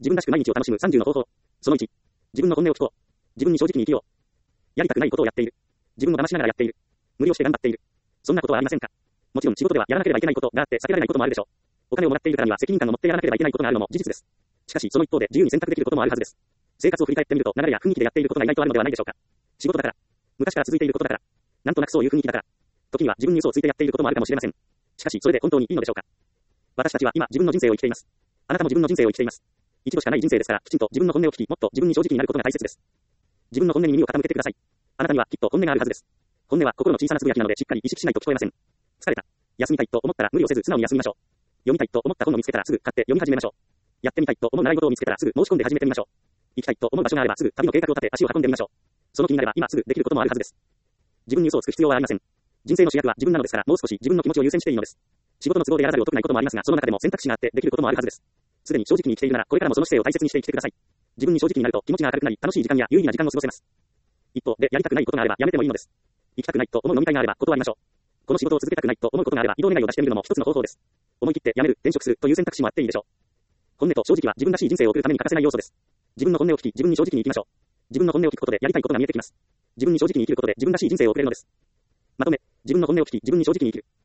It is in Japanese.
自分らしく毎日を楽しむ30の方法。その1。自分の本音を聞こう。自分に正直に生きよう。やりたくないことをやっている。自分を騙しながらやっている。無理をして頑張っている。そんなことはありませんか？もちろん仕事ではやらなければいけないことがあって避けられないこともあるでしょう。お金をもらっているからには責任感を持ってやらなければいけないことがあるのも事実です。しかしその一方で自由に選択できることもあるはずです。生活を振り返ってみると流れや雰囲気でやっていることが意外とあるのではないでしょうか。仕事だから。昔から続いていることだから。なんとなくそういう雰囲気だから。時には自分に嘘をついてやっていることもあるかもしれません。しかしそれで本当にいいのでしょうか。私たちは今自分の人生を生きています。あなたも自分の人生を生きています。一度しかない人生ですから、きちんと自分の本音を聞き、もっと自分に正直になることが大切です。自分の本音に耳を傾けてください。あなたにはきっと本音があるはずです。本音は心の小さなつぶやきなのでしっかり意識しないと聞こえません。疲れた。休みたいと思ったら無理をせず素直に休みましょう。読みたいと思った本を見つけたらすぐ買って読み始めましょう。やってみたいと思う習い事を見つけたらすぐ申し込んで始めてみましょう。行きたいと思う場所があればすぐ旅の計画を立て足を運んでみましょう。その気になれば今すぐできることもあるはずです。自分に嘘をつく必要はありません。人生の主役は自分なのですから、もう少し自分の気持ちを優先していいのです。仕事の都合でやらざるを得ないこともありますが、その中でも選択肢があってできることもあるはずです。すでに正直に生きているなら、これからもその姿勢を大切にして生きてください。自分に正直になると気持ちが明るくなり、楽しい時間や有意義な時間を過ごせます。一方で、やりたくないことがあればやめてもいいのです。行きたくないと思う飲み会があれば断りましょう。この仕事を続けたくないと思うことがあれば移動願いを出してみるのも一つの方法です。思い切って辞める、転職するという選択肢もあっていいでしょう。本音と正直は自分らしい人生を送るために欠かせない要素です。自分の本音を聞き、自分に正直に生きましょう。自分の本音を聞くことでやりたいことが見えてきます。自分に正直に生きることで自分らしい人生を送れるのです。まとめ、自分の本音を聞き、自分に正直に生きる。